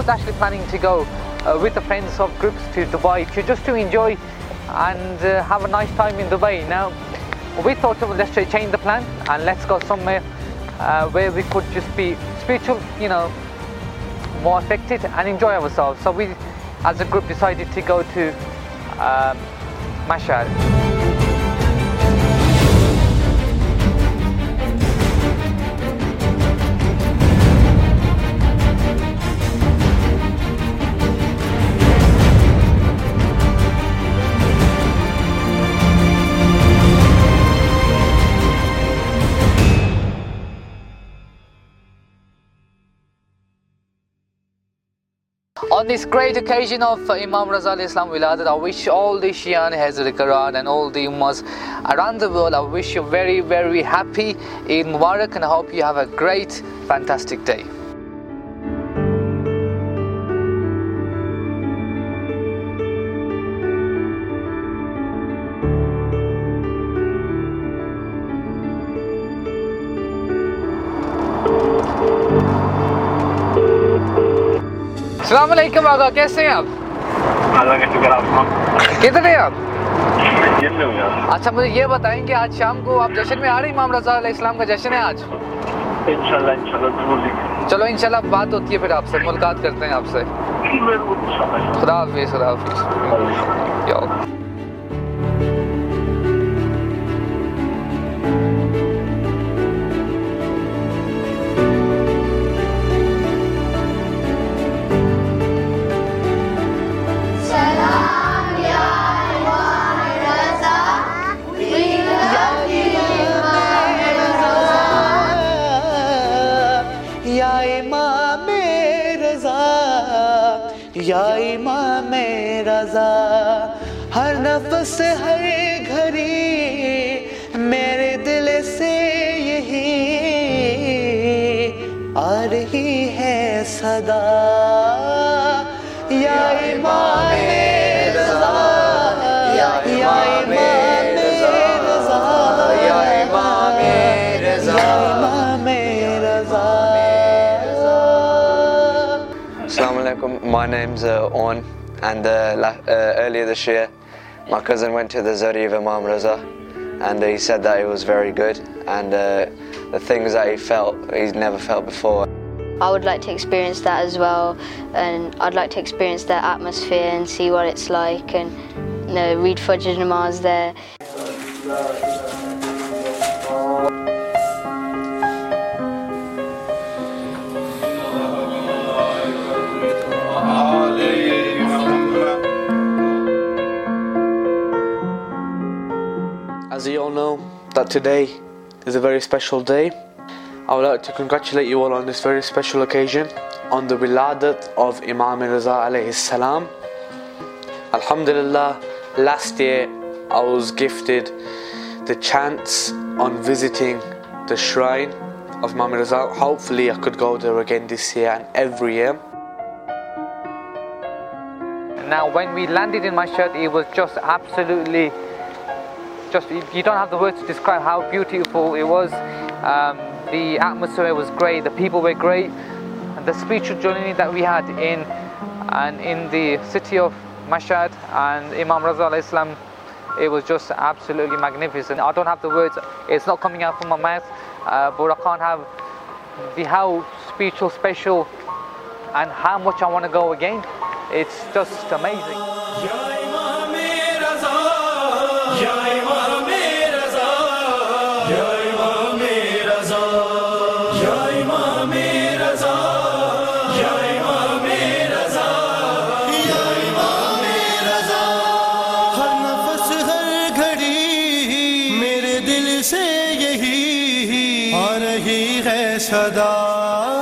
was actually planning to go with the friends of groups to Dubai just to enjoy and have a nice time in Dubai. Now we thought, well, let's change the plan and let's go somewhere where we could just be spiritual, you know, more affected and enjoy ourselves. So we as a group decided to go to Mashhad. On this great occasion of Imam Raza Alayhi Salam Wiladat, I wish all the Shia and Hazrat and all the Ummahs around the world, I wish you very, very happy Eid Mubarak, and I hope you have a great, fantastic day. अस्सलाम वालेकुम आगा, कैसे हैं आप? अल्लाह का शुक्र। आप किधर हैं आप? जेल में हूँ यार। अच्छा, मुझे ये बताएं कि आज शाम को आप जश्न में आ रहे हैं? इमाम रज़ा अलैहि सलाम का जश्न है आज। इंशाल्लाह जरूर। चलो इंशाल्लाह बात होती है, फिर आपसे मुलाकात करते हैं आपसे। खुदा हाफिज़, खुदा हाफिज़। या इमाम रज़ा, हर नफ्स हर घड़ी मेरे दिल से यही आ रही है सदा। या इमाम रज़ा, या इमाम रज़ा, या इमाम रज़ा, इमाम रज़ा। Assalamu alaikum, my name's Owen, and earlier this year my cousin went to the Zari of Imam Raza, and he said that it was very good, and the things that he felt, he's never felt before. I would like to experience that as well, and I'd like to experience their atmosphere and see what it's like, and read Fajr Namaz there. As you all know, that today is a very special day. I would like to congratulate you all on this very special occasion, on the Wiladat of Imam Raza alayhi salam. Alhamdulillah, last year I was gifted the chance on visiting the shrine of Imam Raza. Hopefully I could go there again this year and every year. Now when we landed in Mashhad, it was just absolutely, you don't have the words to describe how beautiful it was. The atmosphere was great, the people were great, and the spiritual journey that we had in the city of Mashhad and Imam Raza alayhi salam, it was just absolutely magnificent. I don't have the words, it's not coming out from my mouth, but I can't have how spiritual, special, and how much I want to go again. It's just amazing. सदा